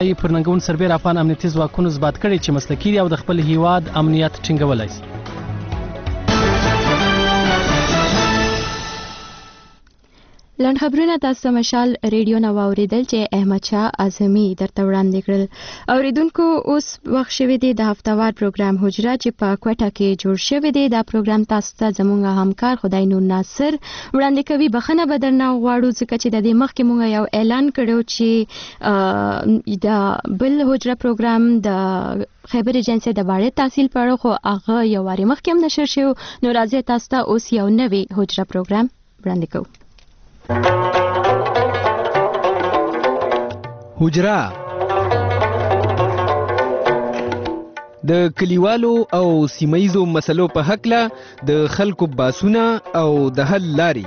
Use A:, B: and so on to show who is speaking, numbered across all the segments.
A: پر ننګون سربېر افغان امنیتي ځواکونو ثبات کړی چې مسلکي دي او د خپل هیواد امنیت ټینګولی شي.
B: لنډ خبرونه تاسو ته مشال ریډیو نه واورېدل چې احمد شاه اعظمي درته وړاندې کړل. اوریدونکو اوس وخت شوی دی د هفتهوار پروګرام حجره چې په کوټه کې جوړ شوی دی. دا پروګرام تاسو ته زموږ همکار خدای نور ناصر وړاندې کوي. بخښنه به درنه غواړو ځکه چې د دې مخکې موږ یو اعلان کړو چې د بل حجره پروګرام د خیبر ایجنسی د باړې تحصیل په اړه خو هغه یو وارې مخکې هم نشر شوی. نو راځئ تاسو ته اوس یو نوی حجره پروګرام وړاندې کوو.
C: حجره د کلیوالو او سیمایزو مسلو په هکله د خلکو باسونه او د حل لاري.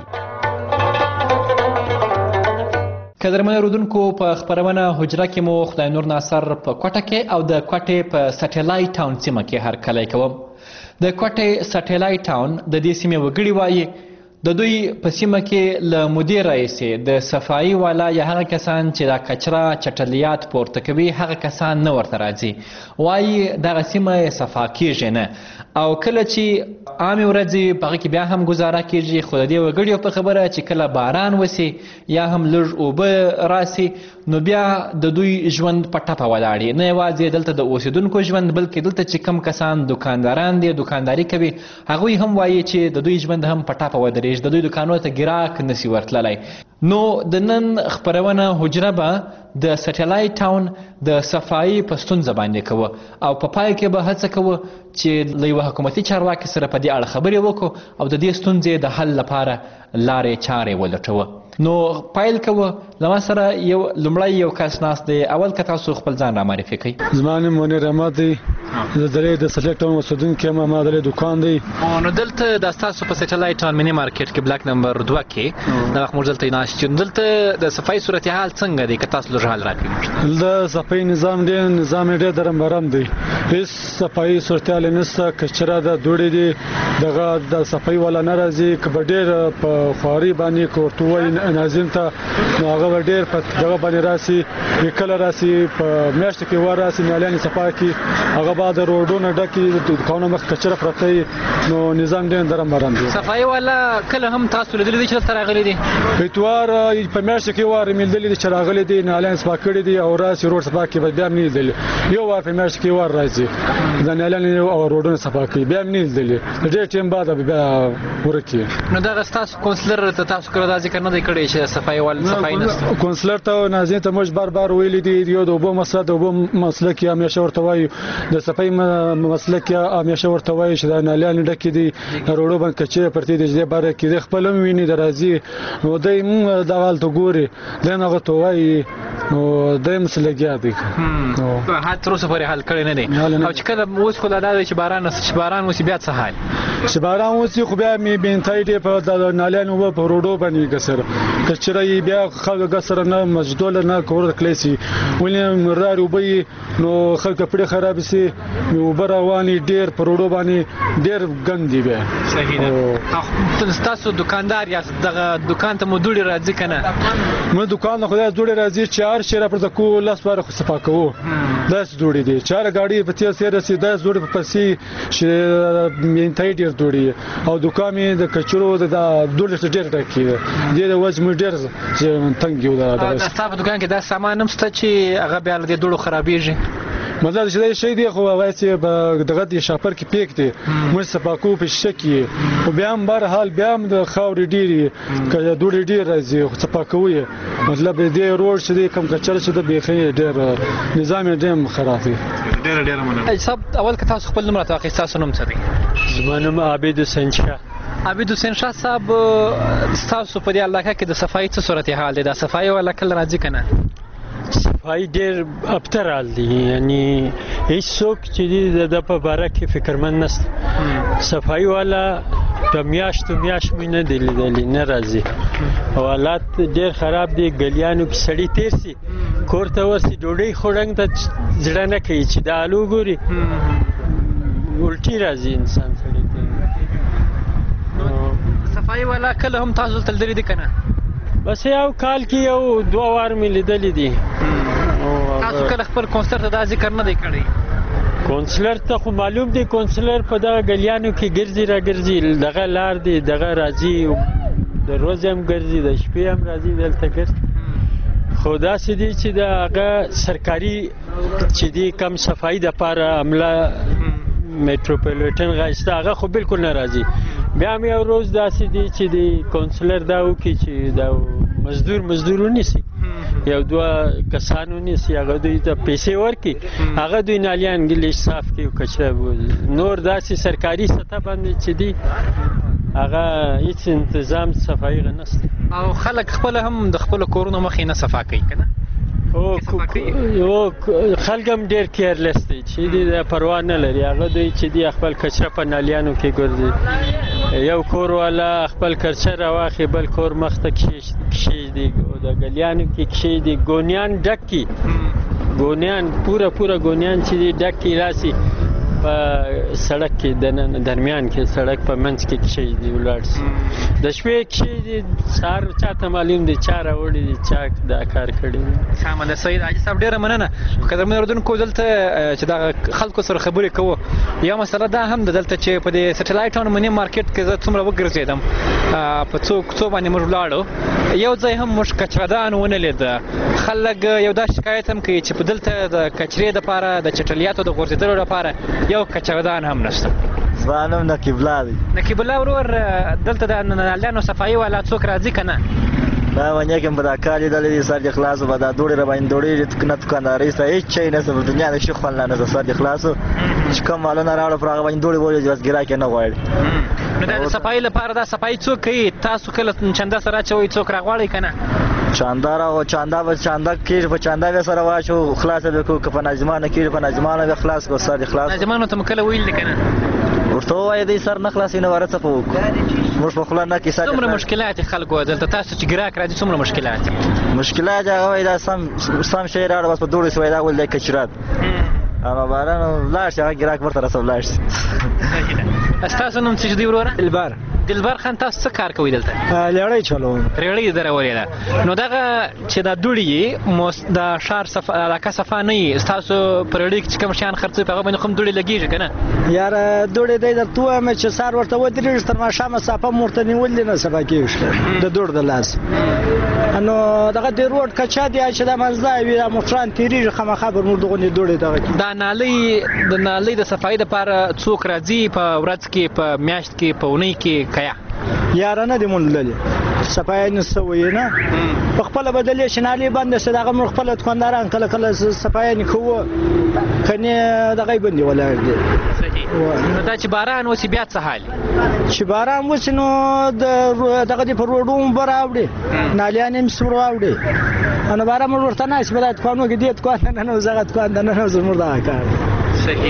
D: قدرمن اورېدونکو په خپرونه حجره کې مو خدای نور ناصر په کوټه کې او د کوټې په سټیلایټ ټاون سیمه کې هرکلی کوم. د کوټې سټیلایټ ټاون د دې سیمې وګړي وایي د دوی په سیمه کې له مودې راهیسې د صفایي والا یا هغه کسان چې دا کچره چټلیات پورته کوي هغه کسان نه ورته راځي. وایي دغه سیمه صفا کېږي نه او کله چې عامې ورځې په هغه کې بیا هم ګزاره کېږي. خو د دې وګړیو په خبره چې کله باران وسي یا هم لږ اوبه راسي نو بیا د دوی ژوند په ټپه ولاړي. نه یوازې دلته د اوسېدونکو ژوند بلکې دلته چې کم کسان دکانداران دي دکانداري کوي هغوی هم وایي چې د دوی ژوند هم په ټپه ودرېږي. د دوی دکانونو ته ګراک نشي ورتللی. نو د نن خپرونه حجره به د سټیلایټ ټاون د صفایي په ستونزه باندې کوو او په پای کې به هڅه کوو چې له یوه حکومتي چارواکي سره په دې اړه خبرې وکړو او د دې ستونزې د حل لپاره لارې چارې ولټوو. نو پایل کوو له ما سره لومړی یو کس ناست دی. اول که تاسو خپل ځان را معرفي کوئ.
E: زما نوم منیر احمد دی. زه د سټیلایټ ټاون اوسېدونکی یم. ما د دکان دی.
D: نو دلته د ستاسو په سټیلایټ ټاون مینی مارکیټ کې بلاک نمبر 2 کې دغه موږ دلته ناست یو. دلته د صفایي صورتحال څنګه دی که تاسو لږ حال راکړئ؟
E: د صفایي نظام ډېر درم برم دی. هېڅ صفایي صورتحال نشته. کچره ده دوړې دي دغه د صفایي والا نه راځي. که به ډېر په خواري باندې که ورته ووایي ناظم ته نو هغه به ډېر په دغه باندې راسي. کله راسي په میاشتو کې ور راسي نالیان یې صفا کړي. هغه به د روډونو ډکې دکانونو مخ کچره پرته وي. نو نظام ډېر درم برم دی.
D: صفایي والا کله هم تاسو لیدلی دی چې دلته راغلی دی؟
E: اتوار په میاشتو کې وار مې لیدلی دی چې راغلی دی نالیان صفا کړي دي او راسي روډ صفا کړي. بیا مې نه لیدلی. یو وار په میاشتو کې وار راځي د نالیان او روډونو صفا کړي. بیا مې نه لیدلی. ډېر ټایم بعد بیا ورکې.
D: نو دغه ستاسو کونسلر ته تاسو کړه دا ذکر نه دی کړی چې صفایي والا صفایي نشته؟
E: کونسلر ته ناظم ته موږ بار ویلي دي یو د اوبو مسله د اوبو مسله کې همیشه ورته وایو د صفایي مسله کې همیشه ورته وایو چې د نالیان ډکې دي روډو باندې کچره پرتې دي چې باره کې د خپل هم ویني د راځي نو دای دغه حالت ګوري دای هغه ته وایي نو دای مسلګیا دی.
D: په هر تر اوسه پورې حل کړی نه دی. او چې کله اوس خو دا دی چې باران وسي بیا څه حال؟
E: چې باران وسي خو بیا مې بینتای دی په د نالیان او په روډو باندې ګسر کچره بیا خلک ګسر نه مجدول نه کور کلیسي ولې مردار وبي نو خلک پړې خراب سي وبر رواني ډېر په روډو باندې ډېر ګندې بیا.
D: صحیح ده. تاسو دکاندار یا دغه دکان ته مو دوړي راځي کنه؟
E: مو دکان ته خدای دوړي راځي 4 شهر پر کو لاس بار خو صفا کوو. داس دوړي دي 4 गाड़ी په تیر سره سي 10 دوړي په پسي چې مینتای ډېر دوړي او دکان می د کچرو د دوړي ډېر ټکی دي د وځ مو ډېر چې تنګ یو دا
D: تاسو دکان کې دا سامان هم ست چې هغه بیا د دوړو خرابېږي؟
E: مطلب چې دا شی دی خو وایي دغه د شاپر کې پیک دی موږ صفاکو په شکی او بیا هم بهر حال بیا هم د خاورې ډېری کله دوړې ډېر راځي خو صفاکوي مطلب دې روډ چې دی کم کچر چې د بیخي ډېر نظام ډېر خراب دی.
D: ډېر مننه. صاحب اول که تاسو خپل نوم راته واخلئ. تاسو نوم څه دی؟
F: زما نوم عابد حسین شاه.
D: عابد حسین شاه صاحب تاسو په دې علاقه کې د صفایي څه صورتحال دی؟ دا صفایي والا کله راځي که نه؟
F: صفایي ډېر ابتر حال دی. یعنی هیڅ څوک چې دی د په باره کې فکرمند نشته. صفایي والا په میاشتو مې نه دی لیدلی نه راځي او حالات ډېر خراب دی. ګلیانو کې سړي تېر سي کور ته ورسي ډوډۍ خوړنګ ته زړه نه کوي چې د الو ګوري الټي راځي انسان سړي ته.
D: صفایي والا کله هم تاسو دلته لیدلی دی که نه؟
F: بس یو کال کې یو 2 وار مې لیدلی دي.
D: تاسو تاسو کله خپل کونسلر ته دا ذکر نه دی کړی؟
F: کونسلر ته خو معلوم دی کونسلر په دغه گلیانو کې ګرځي را ګرځي، دغه لار دی دغه راځي، د ورځې هم ګرځي د شپې هم راځي دلته ګرځي. خو داسې دی چې د هغه سرکاري چې دی کم صفایي دپاره عمله میټروپولیټن غایسته هغه خو بالکل نه راځي. بیا هم یو روز داسې دی چې د کونسلر دا وکړي چې دا مزدور ونیسي، یو دوه کسان ونیسي، هغه دوی ته پیسې ورکړي، هغه دوی نالیان ګلیش صاف کړي او کچره بوځي. نور داسې سرکاري سطح باندې چې دی هغه هیڅ انتظام صفایي نشته.
D: او خلک خپل هم د خپل کورونو مخې نه صفا کوي که نه؟
F: خلک هم ډېر کیرلس دی چې دی پروا نه لري. هغه دوی چې دی خپل کچره په نالیانو کې ګرځي، یو کور والا خپل کچره راواخلي بل کور مخ ته کښېږدي، د گلیانو کې کښېږدي، ګونیان ډک کړي، ګونیان پوره ګونیان چې دی ډک کړي راسي په سړک کې د درمیان کې سړک په منځ کې کښېږدي ولاړ شي، د شپې کښېږدي، سهار چاته معلوم دی چا راوړي دي چا دا کار کړی دی.
D: سمه ده سید حاجي صاحب ډېره مننه. قدرمن اردوونکو دلته چې دغه خلکو سره خبرې کوو، یو مسله دا هم ده دلته چې په دې سټلایټ ټاون منی مارکیټ کې زه څومره وګرځېدم په څو باندې موږ ولاړو، یو ځای هم موږ کچردان ونه لید. خلک یو دا شکایت هم کوي چې په دلته د کچرې دپاره د چټلیاتو د غورځېدلو لپاره یو کچردان هم نشته.
G: زما نوم نقیب الله دی.
D: نقیب الله ورور دلته د نالیانو صفایي والا څوک راځي که نه؟
G: دا ونیا کې به دا کار لیدلی دی، سر دې خلاص و به دا دوړې را باندې دوړېږي، نه دوکاندارۍ سته هېڅ شی نشته په دنیا کې، ښه خوند لا نشته. سر دې خلاص و چې کوم مالونه راوړه پر هغه باندې دوړې وورېږي، بس ګراک یې نه غواړي.
D: نو دا د صفایي لپاره دا صفایي څوک کوي؟ تاسو کله چنده سره اچوئ څوک راغواړئ که نه؟ چانده کېږي، په چانده بیا سره واچو خلاصه به کړو، که په ناظمانه کېږي په ناظمانه بیا خلاص کړو، سر دې خلاص. ناظمانو ته مو کله ویل دي که نه؟
G: ورته ووایه دی سر نه خلاصوي نو واره څه په وکړو، موږ په خوله نه کیسه.
D: څومره مشکلات یې خلکو دلته تاسو چې ګراک راځي څومره مشکلات
G: مشکلات هغه وایي دا سم شی راوړه بس په دوړې سوی دا ول دی کچرات اما باران لاړ شي هغه ګراک ورته رسول لاړ شي.
D: ستاسو نوم څه دی وروره؟
H: دلبر خان تاسو څه کار کوئ دلته؟
E: لړۍ چلوم.
H: لړۍ درولې ده. نو دغه چې دا دوړي د ښار علاقه صفا نه وي، ستاسو په لړۍ کې چې کوم شیان خرڅوي په هغه باندې خو هم دوړې لګېږي که نه؟
E: یاره دوړې دی درته ووایم چې سهار ورته ودرېږي تر ماښامه صافه مو ورته نیولې نه صفا کېږي د دوړ د لاس. نو دغه د روډ کچا دی چې دا منځلای وي دا موټران تېرېږي خامخا پر موږ دغونې دوړې دغه
H: دا نالۍ د صفایي دپاره څوک راځي په ورځ کې په میاشت کې په اونۍ کې که
E: یاره نه دي موندلې صفایي نه سوی نه په خپله بدلې چې نالۍ بنده شي دغه موږ خپله دوکانداران کله کله صفایي نه کوو کنې دغه یې بندې ولاړ دي.
H: نو دا چې باران وسي بیا څه حال؟
E: چې باران وسي نو دغه دې په روډو اوبه راوړي نالیانې هم سور راوړي نو باران موږ ورته ناست په دا دوکانو کې دې دوکان نه ننوځي هغه دوکان ته ننوځي زموږ دغه کار.
H: صحیح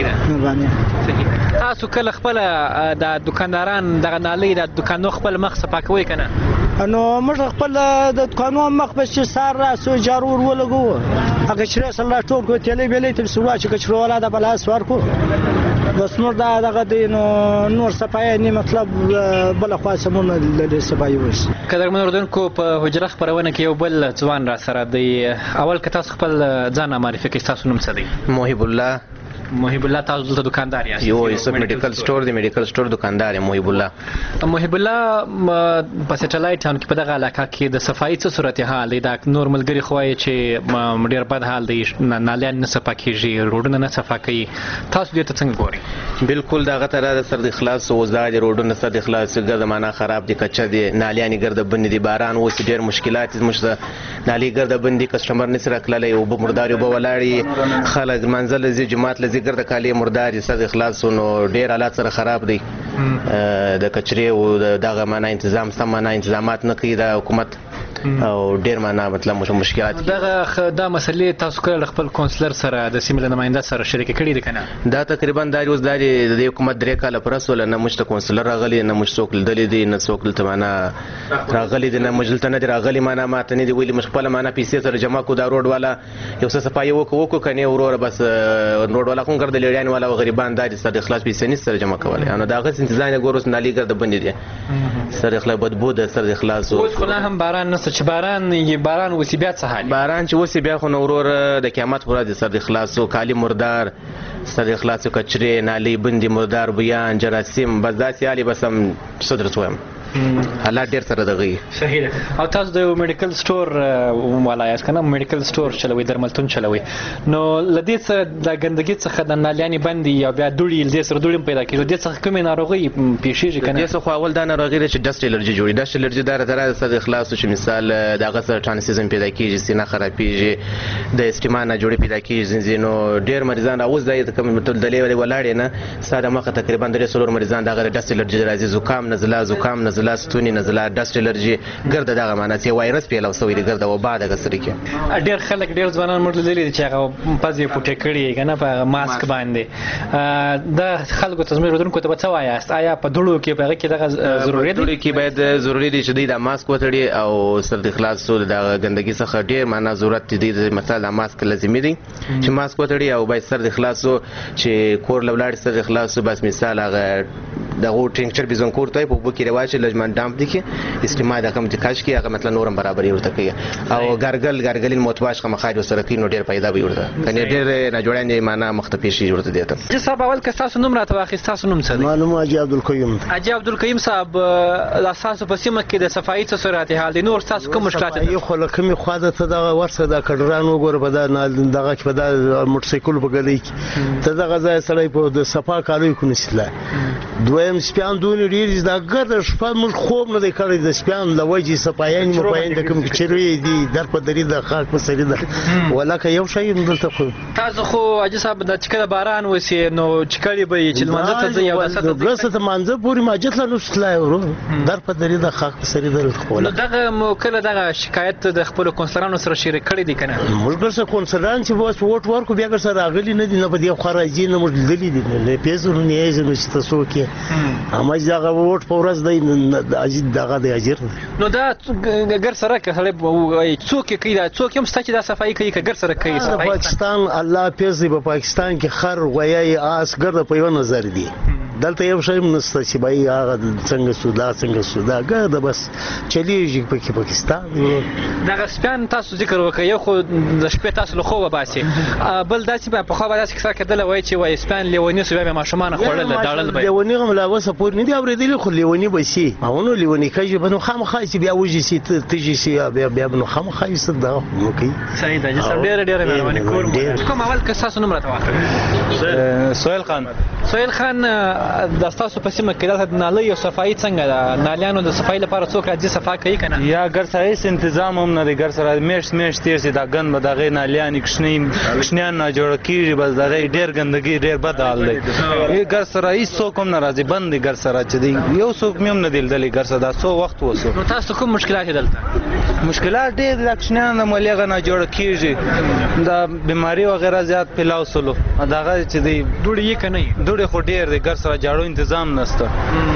H: ده. تاسو کله خپله د دوکانداران دغه نالۍ د دوکانو خپل مخ صفا کوئ که نه؟
E: نو موږ خپل د دوکانو مخ به چې سهار راسو جارو ور ولګوو هغه کچرې سره راټول کړو تیلۍ بیلۍ ته پسې واچو کچرو والا د په لاس ورکړو بس موږ دغه دی نو نور صفایي نه مطلب بله خوا سمون د صفایي وشي.
H: قدرمن اردوونکو په حجره خپرونه کې یو بل ځوان را سره دی. اول که تاسو خپل ځان معرفي کړئ ستاسو نوم څه دی؟
I: محب الله.
H: محب الله تاسو دلته دکاندار یاست؟
I: یو یوسف میډیکل سٹور دی میډیکل سٹور دکاندار یم محب الله.
H: محب الله په سټلایټ ټاون کې په دغه علاقه کې د صفایي څه صورتحال دی؟ دا نور ملګري خو وایي چې ډېر بد حال دی، نالیان نه صفا کېږي، روډونه نه صفا کوي، تاسو دې ته څنګه ګورئ؟
I: بالکل دغه ته سر د اخلاص اوضاع دي، روډونه سر د اخلاص ګرده معنا خراب دي، کچه دي، نالیانې ګرده بندې دي، باران اوس ډېر مشکلات دي، زموږ د نالۍ ګرده بندي کسټمر نشي راتللی، اوبه مردارې اوبه ولاړې، خلک منزل له ځي جومات له ځي ګرده کالي مردار دي، سر د اخلاص نو ډېر حالات سره خراب دی. د کچرې او دغه معنا تنظیم سم معنا انتظامات نه کوي د حکومت او ډېر معنا مطلب مشکلات.
H: دا مسلې تاسو کله خپل کونسلر سره د سیمې له نماینده سره شریکه کړې ده که نه؟
I: دا تقریبا دا اوس د دې حکومت 3 کاله پر اسوله نه موږ ته کونسلر راغلی نه موږ څوک لیدلی دی نه څوک دلته معنا راغلی دی نه موږ دلته نه دی راغلی معنا ماته نه دی ویلي موږ خپله معنا پیسې سره جمع کړو دا روډ والا یو څه صفایي وکړو کنې وروره بس روډ والا خو ګرده لیډیان والا او غریبان دا دي سر اخلاص پیسې نه سره جمع کولی نو دا هغه انتظام یې ګورو اوس نالۍ ګرده بندې دي سر اخلاص بدبو ده سر اخلاص
H: اوس خو لا هم باران نه چې باران وسی بیا څه حال
I: باران چې وسی بیا خو نو ورور د قیامت پر ورځ سر د خلاصو کالی مردار سر د خلاصو کچري نالي بندي مردار بیان جراثیم بس داسې حالي بس هم صدر تویم حالات ډیر سره دغه
H: صحیح ده. او تاسو د میډیکل سٹور والا یاست کنه میډیکل سٹور چلوي درملتون چلوي نو لدې څخه د ګندګي څخه د نالیانې بندي یا بیا دوړي دې سره دوړي پیدا کیږي دې څخه کومه ناروغي پیښیږي کنه
I: دې څخه اول دا ناروغي چې ډست الرجی جوړي ډست الرجی دا سره خلاص چې مثال دغه سره ټرانسیزم پیدا کیږي سینه خرابېږي د استمانه جوړي پیدا کیږي نو ډیر مریضان اوس د کوم دلې ولاړ نه ساده مخه تقریبا 300 مریضان دغه ډست الرجی راځي زکام نزله ستونی نزله ډست الرجی ګرد دغه معنی چې وایرس پیلاو سوی دی ګرد و بعد هغه سره کې
H: ډیر خلک ډیر ځوانان موږ لیدل چې هغه پزې پټه کړي کنه په ماسک باندې دا خلکو ته زموږ ودونکو ته څه وایاست آیا په دړو کې په هغه کې دغه ضروري دی
I: دړو کې باید ضروري دی چې د ماسک وتړي او سر د خلاص سول د ګندګي څخه ډیر معنا ضرورت دی مثلا د ماسک لازمي دی چې ماسک وتړي او باید سر د خلاصو چې کور لولاړ سر د خلاصو بس مثال هغه دغه ټینکچر بيزونکور ته په بوکي رواج لجمان دامپ دي کې استعمال د کوم تکاش کې هغه مثلا نورم برابرې ورته کوي او ګرګلین موتواش کوم خاج سره کې نو ډیر پیدا وي ورته کني ډیر نه جوړانې معنا مختفي شي ورته دیته
H: چې صاحب اول که تاسو نوم راته واخیست تاسو نوم څه دی
J: معلومه اجي عبدالقیوم
H: صاحب اساس په سیمه کې د صفایي څه صورت حال دي نور تاسو کوم مشکلات
J: یو خلک می خواده ته دغه ورسره د کډران وګوره په دغه په د موټر سایکل په ګلې کې ته دغه ځای سره په د صفا کالوي کو نشله دویم سپیان دونی ډیر دا ګرد شپه موږ خوب نه کړی د سپیان لوجي صفایان مپاین د کوم چیرې دي در په دری د خاک په سری ده ولکه یو شی دلته خو
H: تاسو خو اجي صاحب د چکه باران وسی نو چکړی به چې منځ ته ځي او
J: د څه منځ پوری ماجت لا نشلای ورو در په دری د خاک په سری ده خو
H: دغه موکل دغه شکایت د خپل کونسلرانو سره شریک کړی دي کنه
J: موږ سره کونسلران چې وس ووټ ورکو بیا سره راغلي نه دي نه په دې خراجي نه موږ دلی دي نه پیسو نه یې زنه چې تاسو کې اما دغه ووټ په ورځ دی اجي دغه دی اجر
H: نو دا ګر سره کې څوک کوي دا څوک هم ستاسو د صفایي کوي ګر سره کوي
J: صفایي پاکستان الله پیسې په پاکستان کې خر غویای آس ګرد په یو نظر دی دلته یو شی نشته چې بای هغه څنګه سودا ګرد بس چلیږي په پاکستان
H: دا سپین تاسو ذکر وکړ یو خو د شپې تاسو له خوبه باسي بل داسې په خو به داسې کیسه کېدل وای چې وای سپین لیونی سو به ماشومان خورل داړل به
J: لیونی هم لا وسه پور نه دی اوریدلی خو لیونی به شي او نو لیونی کوي بنو خامخا چې بیا وږي سي تجي سي بیا بنو خامخا یې صد دا کوي
H: صحیح ده چې ډېر مهرباني کوم اول که تاسو نوم راته واخلئ سهیل خان د تاسو په سیمه کې د نالۍ او صفایي څنګه ده نالیانو د صفایي لپاره څوک راځي صفا کوي کنه
K: یا ګر سره هیڅ تنظیم هم نه دی ګر سره میش تیر سي دا ګند به دغه نالیان کښنیان نه جوړ کیږي بس دغه ډیر ګندګي ډیر بد حال دی ګر سره هیڅ څوک هم نه راځي بند دی ګر سره چې دی یو څوک هم نه دلدلې ګر سره دا څو وخت وسو
H: نو تاسو کوم مشکلات دلته
K: مشکلات ډیر د کښنیان د مليغه نه جوړ کیږي دا بیماری وغیرہ زیات پلاو سلو دغه چې دی
H: دوړي یې کنه
K: دوړي خو ډیر دی ګر سره جاړو تنظیم نشته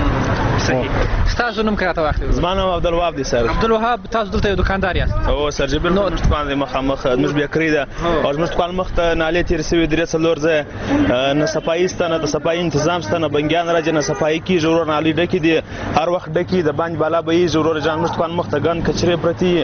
H: صحیح تاسو نوم کراته واخلئ
L: زمانه عبدالوهاب دي سر
H: عبدالوهاب تاسو دلته یو دکاندار یاست
L: او سر جبل نو دکان مخامخ موږ بیا کړی دا او موږ دکان مخ ته نالې تیر سوي درې څلور ځای نه صفایي ستنه د صفایي تنظیم ستنه بنګیان راځي نه صفایي کی ضرور نالې ډکی دي هر وخت ډکی د باندې بالا به ضرور ځان موږ دکان مخ ته ګن کچره پرتی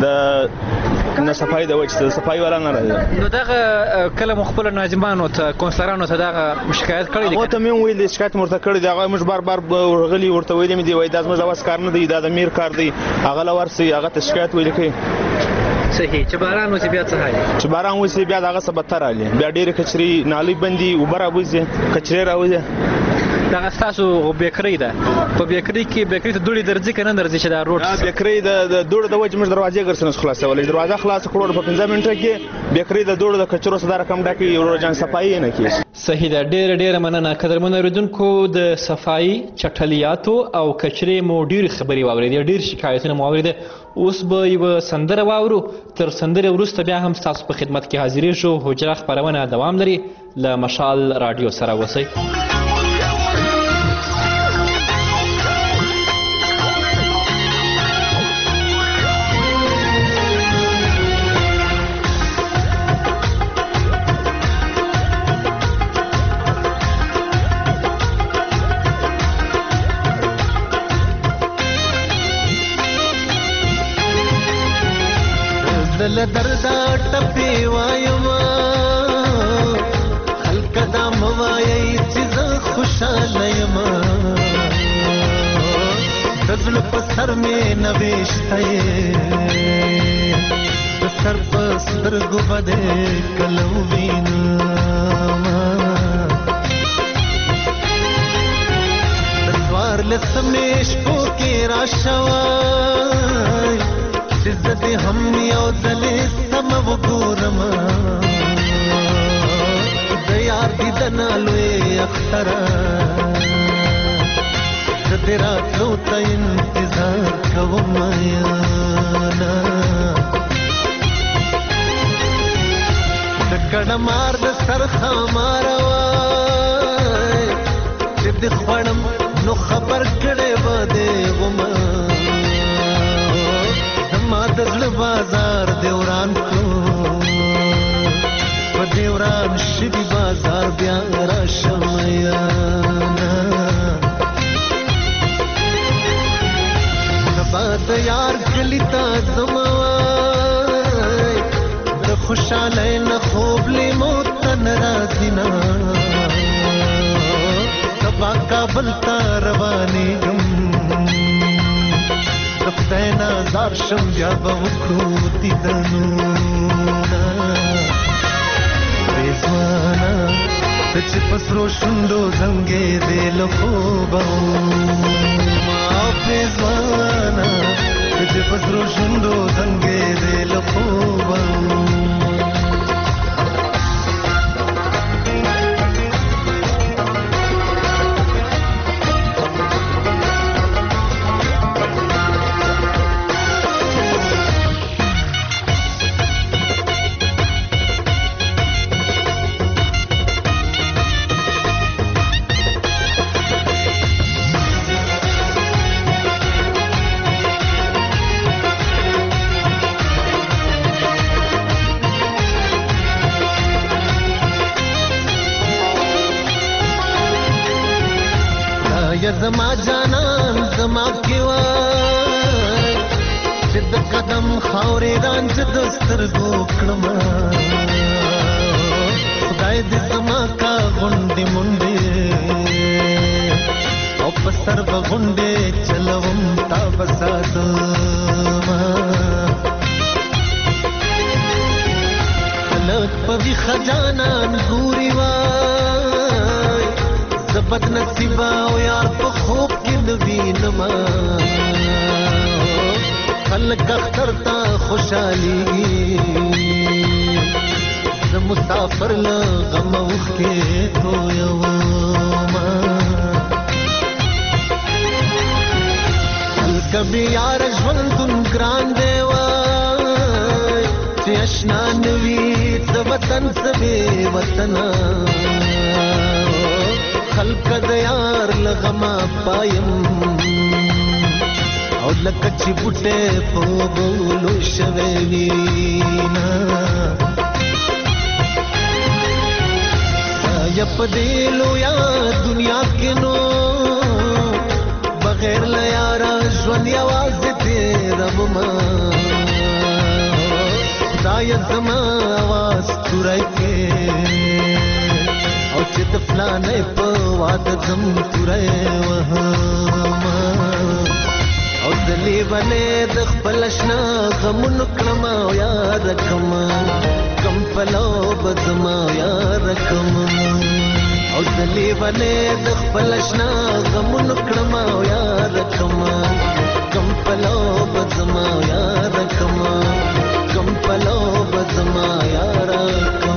L: د نه صفایي د وجه صفایي ولا نه راځي
H: نو دغه کله مخبل ناظمانو ته کونسلرانو ته دغه شکایت کړی دي
L: او ته مې ویل شکایت مرته کړی دی هغه موږ بار ورغلی ورته ویل مې دی وای دا زموږ اواز کار نه دی دا د میر کار دی هغه لورسي هغه ته شکایت ویل کوي
H: صحیح چې باران وسی بیا څه حال
L: چې باران وسی بیا دغه سبتر علي بیا ډېر کچري نالي بندي وبره وځي کچري راوځي
H: دا تاسو بیکری ده په بیکری کې بیکری ته دوړي درځي کنه درځي چې دا روټ
L: بیکری د دوړ د وجه موږ دروازې ګرځنس خلاصولې دروازه خلاص کړو په 15 منټه کې بیکری د دوړ د کچرو سره رقم ډاکي یو جان صفایي نه کی
H: صحیح ده ډېر مننه قدرمن اوریدونکو د صفایي چټلیاتو او کچري مو ډېر خبري واورېدې ډېر شکایتونه مو واورېدې اوس به یو سندره واورو تر سندره وروسته بیا هم تاسو په خدمت کې حاضرې شو حجره خبرونه دوام لري له مشال رادیو سره وسی
M: سمې نوشته د سر په سترګو به دې کله ووینم د څوارلسمې شپو کې راشوی چې زه دې هم یو ځلې سمه وګورم د یار دیدنه لوی اختره زه دې راتلو ته انتظار کوم یاره د کډمار د سر خامار وای چې دې خوړم نو خبر کړې به دې ومه زما د زړه بازار دې وران کړو په دې وران شوي بازار بیا راشم یاره سبا د یار کلي ته ځمه وای د خوشحالۍ نه خوب لیمو ته نه راځي نه سبا کابل ته روانېږم د خدای نه زار شم بیا به وکړو دیدنونه رضوانه ته چې په سرو شونډو زنګېدې له خوبه رضوانه ته چې په سرو شونډو زنګېدې له خوبه زما جانان زما کې وای چې د قدم خاورې رانج د سترګو کړم خدای دې زما کا غونډې منډې او په سر به غونډې چلوم تا به ساتم خلک په ویښه جانان ګوري وای زه بد نصیبه او یار په خوب کې نه وینم خلک اختر ته خوشحالېږي زه مسافر له غمه اوښکې تویوم هلکه بې یاره ژوندون ګران دی وای چې اشنا نه وي څه وطن څه بې وطنه خلق د یار لغما پایم او لکه چې بوټه په بولو شوی وینا یا په دې لویا دنیا کې نو بغیر له یاره ژوند یوازې تېرومه خدایه زما اواز توری کې او چې د فلانې په واده ځم توری وهم او د لیونې د خپل اشنا غمونو کړم او یاد کړم کم پلو به ځم او یاد کړم او د لیونې د خپل اشنا غمونو کړم او یاد کړم کم پلو به ځم او یاد کړم کم پلو به ځم او یاد کړم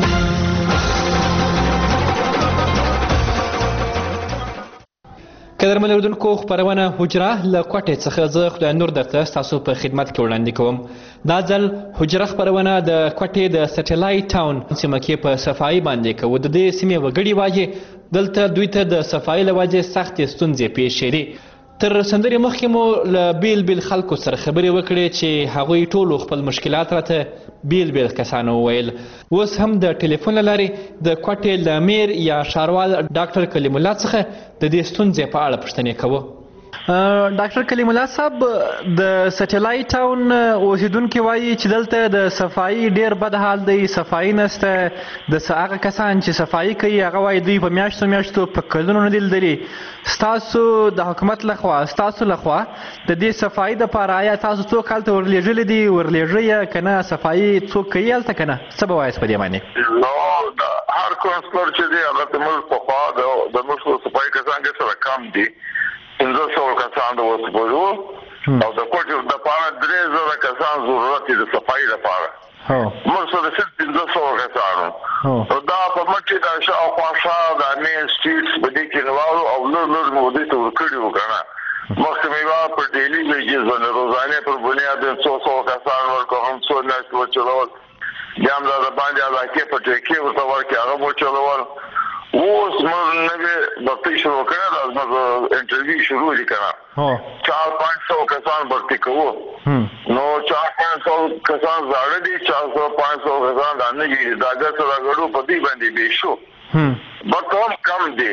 D: قدرمن اورېدونکو خپرونه حجره له کوټې څخه زه خدای نور درته ستاسو په خدمت کې وړاندې کوم دا ځل حجره خپرونه د کوټې د سټلایټ ټاون سیمه کې په صفایي باندې کوو د دې سیمې وګړي وایي دلته دوی ته د صفایي له وجې سختې ستونزې پیښېدې تر سندرې مخکې مو له بیل بیل خلکو سره خبرې وکړې چې هغوی ټولو خپل مشکلات راته بیل بیل کسانو وویل اوس هم د ټلیفون له لارې د کوټې له میر یا ښاروال ډاکټر کلیم الله څخه د دې ستونزې په اړه پوښتنې کوو ډاکټر کلیم الله صاحب د سټلایټ ټاون اوسیدونکي وایي چې دلته د صفایي ډیر بد حال دی، صفایي نشته. د هغه کسان چې صفایي کوي هغه وایي دوی په میاشتو په کلونو نه دي لیدلي. ستاسو د حکومت لخوا ستاسو لخوا د دې صفایي دپاره آیا تاسو څوک هلته ورلېږلي دي، ورلېږئ که نه صفایي څوک کوي هلته که نه؟ څه به وایاست په دې باندې؟
N: نو هر کونسلر چې دی هغه زموږ پخوا د موږ صفایي کسان کې سره کم دي، 1500 کسان د وسپوژو او د کوټې دپاره 3000 کسان ضرورت دی د صفایي دپاره. موږ سره صرف 1500 کسانو. نو دا په مټې د شاوخوا شا د مین سټریټس په دې کې نواړو او لږ مو دې ته ورکړي وو که نه. مخکې مې وه په ډیلي ویجز باندې روزانې پر بنیاد 100 کسان ورکړو، هم څو میاشتې وچلول، بیا هم دا د باندې علاقې په ټیکې ورته ورکړې هغه مو وچلول. اوس موږ نوې بختۍ شروع کړې ده، زموږ انټرویو شروع دي که نه. 400-500 کسان بختي کوو. نو 400-500 کسان زاړه دي، 400-500 کسان دا نه دي. دا ګر سره ګډو په دې باندې بې شو بټ هم کم دی.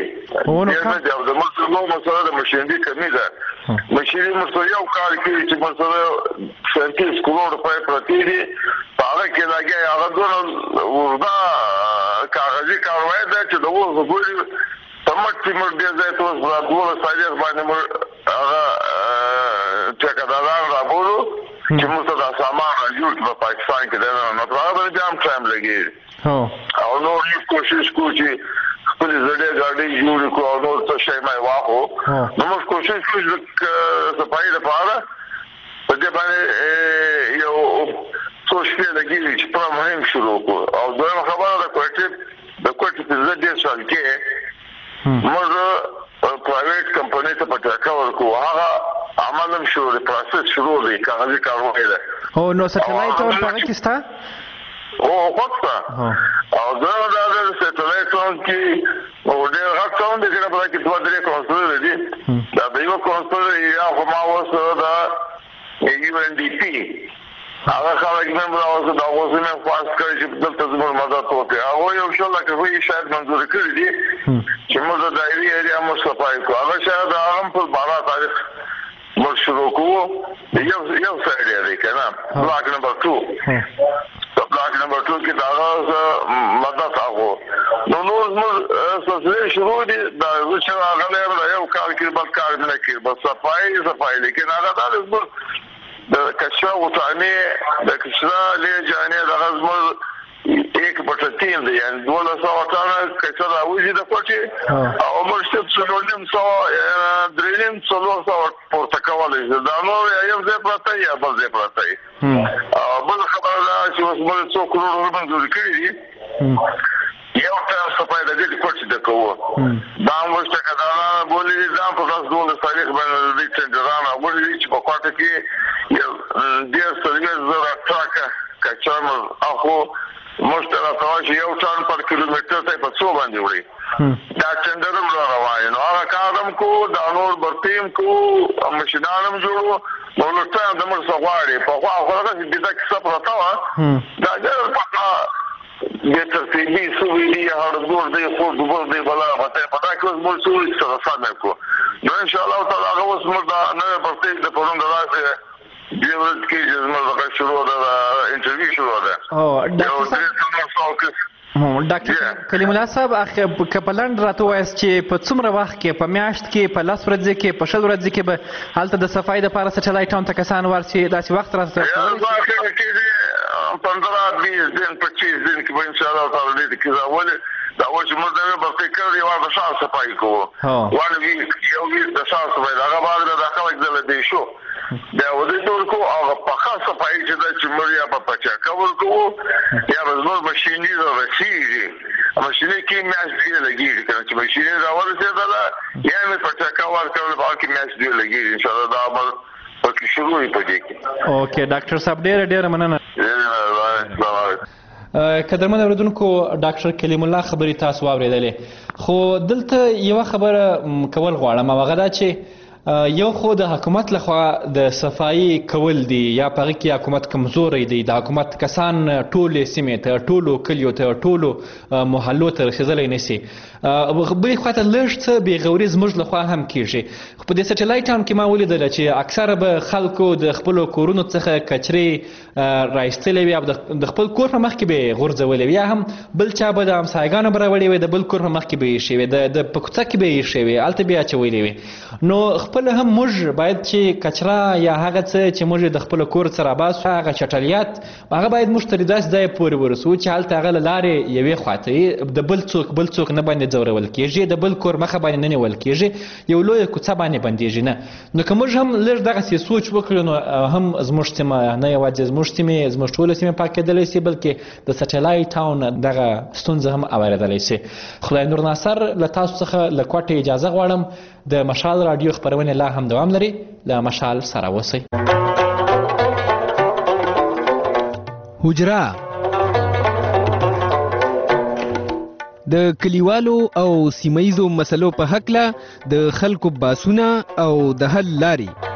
N: زموږ مسله د مشینري کمي ده. مشینري موږ سره یو کال کېږي چې موږ سره 37 کروڑ روپۍ پرتې دي، په هغه کې لګیا هغه دونه اوږده کاغذي کاروایی ده چې د اوس ګوري په مټ چې موږ دې ځای ته اوس په 12 تاریخ باندې موږ هغه ټیکهداران رابولو چې موږ ته دا سامان راجوړ کړي په پاکستان کې دی، نو په هغه باندې ډېر ټایم لګېږي. او نور موږ کوشش کوو چې خپلې زړې ګاډۍ جوړې کړو او نور څه شی مې واخلو. نو موږ کوشش کوو چې د صفایي لپاره په دې باندې یو څو شپې لګېږي چې پوره مهم شروع کړو. او دویمه خبره د کوټې پنځه دېرش سال کې موږ پرایویټ کمپنۍ ته په ټاکه ورکړو، هغه عمل هم شروع دی، پروسس شروع دی، کاغذي کاروایی ده.
D: نو سټلایټ ټاون په هغه کې شته؟
N: خوښ ده. او دویمه دا ده د سټلایټ ټاون کې ډېر غټ ټاون دی چې په کې 2-3 کونسلرې دي. دا د یوه کونسلر یا خو ما اوس د UNDP هغه خلک مې راوځي دا اوس مې پاس کړی چې دلته زموږ مدد وکړي. هغه یو شل لکه وایي شاید منظور کړي دي چې موږ د دایري ایریا موږ صفایي کړو. هغه شاید هغه هم په 12 تاریخ موږ شروع کوو. یو سایډ دی که نه، بلاک نمبر 2 بلاک نمبر 2 کې د هغه مدد اخلو. نو نور زموږ سلسلې شروع دي. دا زه چې راغلی یم د یو کال کې بل کار مې نه کړي، بس صفایي لیکن هغه دا زموږ د کچرا وطانې د کچرا لیجانې دغه زموږ ایک بټه 3 دی، یعنې 1200 ټنه کچرا راوځي د کوټې او موږ صرف 3.5 پورته کولی شو. دا نور یو ځای پرته یا بل ځای پرته وي. بله خبره دا چې اوس موږ 100 کروړ منظور کړي دي، یو ټایم صفایي د دې کوټې ته کوو. دا هم اوس ټیکهداران بولي دي، دا هم په 12 تاریخ باندې د دې ټینډران راغولي دي چې په کوټه کې 1.5 ټرکه کچرا موږ اخلو. موږ ته راته وایي چې یو ټن پر کیلومیټر ته په څو باندې وړي. دا ټینډر هم را روان نو هغه کار هم کوو، دا نور برتې هم کوو، مشینان هم جوړو. نو نور ټایم د موږ څه غواړي. پخوا خو هغسې بېده کیسه پرته وه، دا ډېر پخوا بې ترتیبي سوي دي، هړزور دی، خور دوبر دی، بله پته په دا کې اوس موږ څه وایي سره سم یې کړو. نو انشاءالله تعالی هغه اوس موږ دا نوې برتې د پرون د داسې دې ورځ کې چې زموږ دغه شروع ده، انټرویو شروع ده.
D: ډاکټر کلیم الله صاحب که په لنډ راته ووایاست چې په څومره وخت کې، په میاشت کې، په 10 ورځې کې، په 20 ورځې کې به هلته د صفایي دپاره سټلایټ ټاون ته کسان ورسي؟ داسې وخت راته
N: 15-20 دن 25 دن کې به انشاءالله تعالی دې کې راولي. دا اوس چې موږ نوې برتې کړې یوه د شان صفایي کوو، 1 ویک یو ویک د شان صفایي، د هغه بعد به دا خلک دله دی شو بیا ودې ته ورکوو. هغه پخه صفایي چې ده چې موږ یا به په چاکه ورکوو یا به زموږ مشیني را رسېږي. مشیني کې میاشت 2 لګېږي که نه چې مشیني را ورسېدله یا مې په چاکه ورکړل په هغه کې میاشت 2 لګېږي. انشاءالله دا عمل پکې شروع وي په دې کې.
D: اوکې ډاکټر صاحب ډېره مننه. قدرمن اورېدونکو، ډاکټر کلیم الله خبرې تاسو واورېدلې، خو دلته یوه خبره کول غواړم او هغه دا چې یو خو د حکومت لخوا د صفایي کول دي یا په هغې کې حکومت کمزوری دی د حکومت کسان ټولې سیمې ته ټولو کلیو ته ټولو محلو ته رسېدلی نشي بلې خواته لږ څه بېغوري زموږ لخوا هم کېږي خو په دې سټلایټ ټاون کې ما ولیدله چې اکثره به خلکو د خپلو کورونو څخه کچرې رایستلې وي او د خپل کور په مخ کې به یې غورځولې وي یا هم بل چا به د همسایګانو به راوړې وي د بل کور په مخ کې به یې ایښې وي د په کوڅه کې به یې ایښې وي هلته به یې اچولې وي نو خپل هم موږ باید چې کچره یا هغه څه چې موږ د خپل کور څخه راباسو هغه چټلیات هغه باید موږ تر داسې ځایه پورې ورسوو چې هلته هغه له لارې یوې خواته د بل څوک نه باندې ځورول کېږي د بل کور مخه باندې نه نیول کېږي یو لویه کوڅه باندې بندېږي نه نو که موږ هم لږ دغسې سوچ وکړو نو هم زموږ سیمه نه یوازې زموږ سیمې زموږ ټوله سیمې پاکېدلی سي بلکې د سټلایټ ټاون دغه ستونزه هم اورېدلی سي خدای نور ناصر له تاسو څخه له کوټې اجازه غواړم د مشال راډیو خپرونې لا هم دوام لري له مشال سره اوسئ
C: حجره د کلیوالو او سیمه ییزو مسلو په هکله د خلکو باسونه او د حل لارې